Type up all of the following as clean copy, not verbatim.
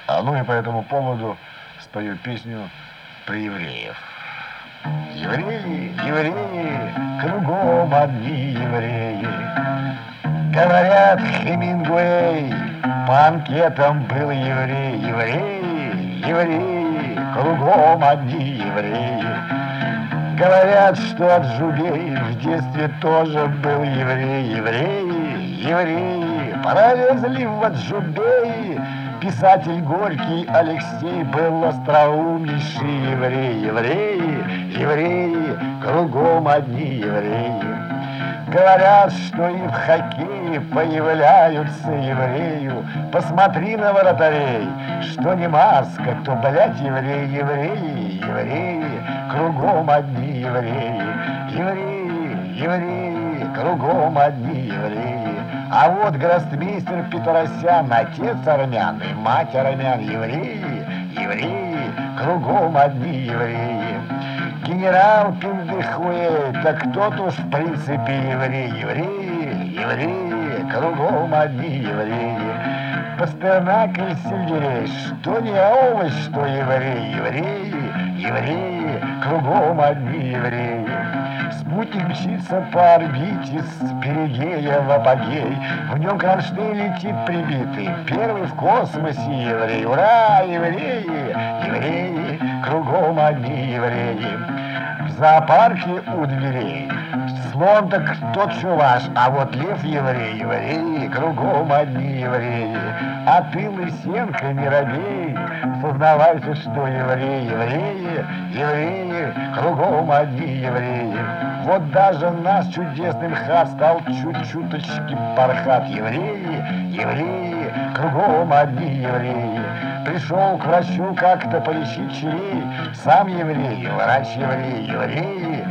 Ну и по этому поводу спою песню про евреев. Евреи, евреи, кругом одни евреи. Говорят, Хемингуэй по анкетам был еврей. Евреи, евреи, кругом одни евреи. Говорят, что Джубей в детстве тоже был еврей. Евреи, евреи, пролезли в Аджубей. Писатель Горький Алексей был остроумнейший еврей. Евреи, евреи, кругом одни евреи. Говорят, что и в хоккее появляются еврею. Посмотри на вратарей, что не маска, то, блядь, евреи, евреи, евреи, кругом одни евреи. Евреи, евреи, кругом одни евреи. А вот гроссмейстер Петросян, отец армян и мать армян, евреи, евреи, кругом одни евреи. Генерал Пиндыхуэй, так тот уж в принципе еврей. Евреи, евреи, кругом одни евреи. Пастернак и сельдерей, что не овощ, что еврей. Евреи, евреи, кругом одни евреи. Спутник мчится по орбите с перигея в апогей. В нем Кронштейн летит прибитый, первый в космосе еврей. Ура, евреи, евреи, кругом одни евреи. В зоопарке у дверей слон так тот чуваш, а вот лев еврей, евреи, кругом одни евреи. А ты, лысенко, не робей, сознавайся, что евреи, евреи, евреи, кругом одни евреи. Вот даже наш чудесный МХАТ стал чуть-чуточки пархат. Евреи, евреи, кругом одни евреи. Пришел к врачу как-то полечить черей, сам еврей, врач еврей, евреи.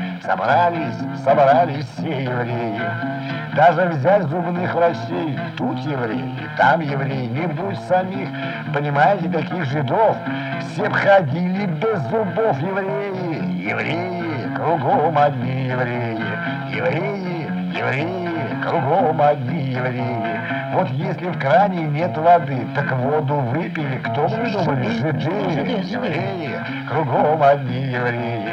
Собрались все евреи. Даже взять зубных врачей, тут евреи, там евреи. Не будь самих, понимаете, таких жидов, все б ходили без зубов. Евреи, евреи, кругом одни евреи. Евреи, евреи, кругом одни евреи. Вот если в кране нет воды, так воду выпили, кто бы вы думали, жиды, евреи, кругом одни евреи.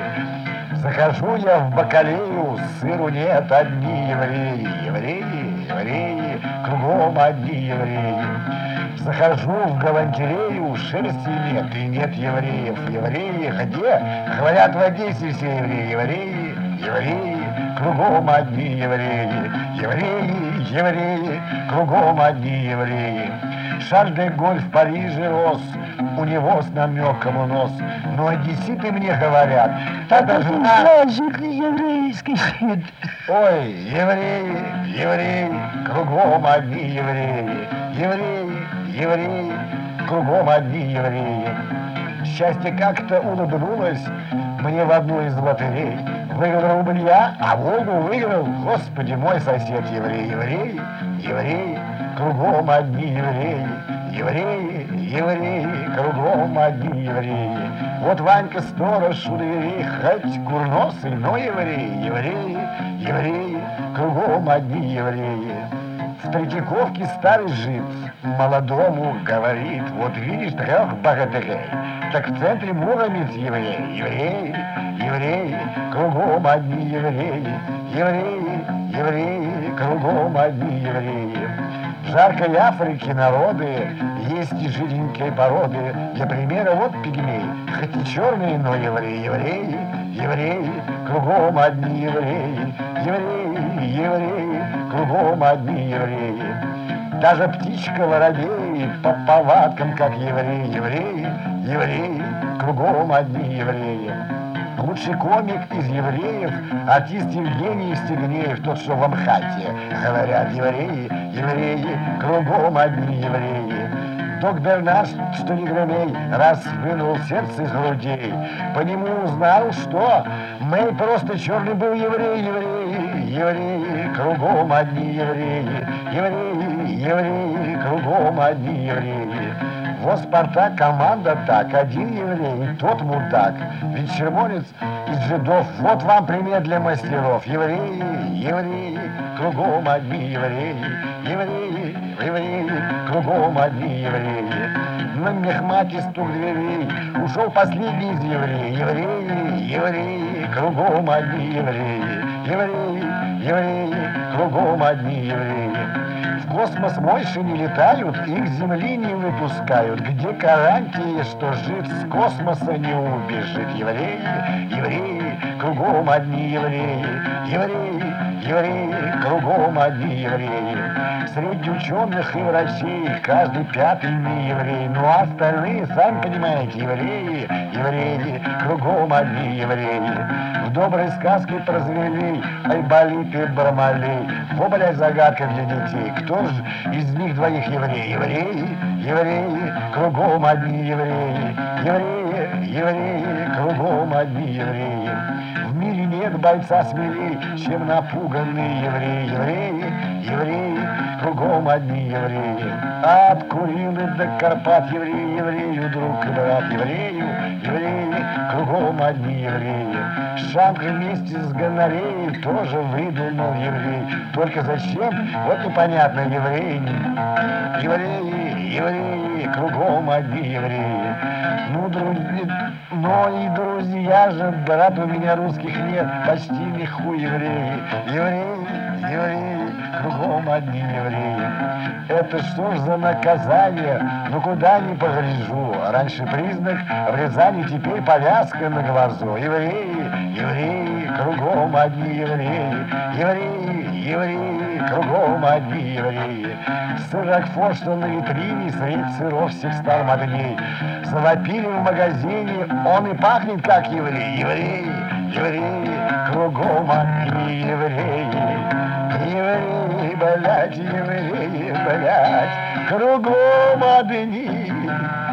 Захожу я в бакалею, сыру нет, одни евреи. Евреи, евреи, кругом одни евреи. Захожу в галантерею, шерсти нет и нет евреев. Евреи где? Говорят, в Одессе все евреи. Евреи, евреи, кругом одни евреи. Евреи, евреи, кругом одни евреи. Шарль-де-Голль в Париже рос, у него с намеком нос. Но одесситы мне говорят, та жена... еврейский вид. Ой, евреи, евреи, кругом одни евреи. Евреи, евреи, кругом одни евреи. Счастье как-то улыбнулось мне в одну из лотерей. Выиграл рубля, а Волгу выиграл, господи, мой сосед еврей. Евреи, евреи, кругом одни евреи. Евреи, евреи, кругом одни евреи. Вот Ванька сторож у дверей, хоть курносый, но евреи. Евреи, евреи, кругом одни евреи. В Третьяковке старый жид молодому говорит, вот видишь 3 богатырей, так в центре Муромец еврей. Евреи, евреи, кругом одни евреи. Евреи, евреи, кругом одни евреи. В жаркой Африке народы есть и жиденькие породы. Для примера вот пигмей, хоть и черные, но евреи. Евреи, евреи, кругом одни евреи. Евреи, евреи, кругом одни евреи. Даже птичка воробей по повадкам, как евреи. Евреи, евреи, кругом одни евреи. Лучший комик из евреев, артист Евгений Стегнеев, тот, что в Амхате. Говорят, евреи, евреи, кругом одни евреи. Доктор наш, что не громей, раз вынул сердце из грудей, по нему узнал, что Мэй просто черный был еврей, еврей, евреи, кругом одни евреи, евреи, евреи, кругом одни евреи. Вот Спартак, команда так, один еврей, тот мудак, ведь червонец из жидов, вот вам пример для мастеров. Евреи, евреи, кругом одни евреи, евреи, евреи, кругом одни евреи. На мехмате стук дверей, ушел последний из евреев. Евреи, евреи, кругом одни евреи, евреи, евреи, кругом одни евреи. В космос мойши не летают, их с земли не выпускают. Где гарантия, что жив с космоса не убежит? Евреи, евреи, кругом одни евреи, евреи, евреи, кругом одни евреи. Среди ученых и врачей каждый пятый не еврей. Ну а остальные, сами понимаете, евреи, евреи, кругом одни евреи. В доброй сказке про зверей, Айболит и Бармалей. Во, блядь, загадка для детей. Кто же из них двоих еврей? Евреи, евреи, кругом одни евреи. Евреи, евреи, кругом одни евреи. В мире нет бойца смелей, чем напуганный еврей. Евреи, евреи, кругом одни евреи. От Курилы до Карпат евреи, еврею друг и брат. Еврею, евреи, кругом одни евреи. Шанг вместе с гонореей тоже выдумал еврей. Только зачем? Вот непонятно, евреи. Евреи, евреи, кругом одни евреи. Ну, друзья, но и друзья же, брат, у меня русских нет, почти нихуй евреи. Евреи, евреи, кругом одни евреи. Это что ж за наказание? Ну куда ни погляжу. Раньше признак в Рязани, теперь повязка на глазу. Евреи, евреи, кругом одни евреи. Евреи, евреи, кругом одни евреи. Сыр Рокфор, что на витрине, средь сыров всех стал модней. Завопили в магазине, он и пахнет как еврей. Евреи, евреи, кругом одни евреи. Евреи, блядь, евреи, блядь, кругом одни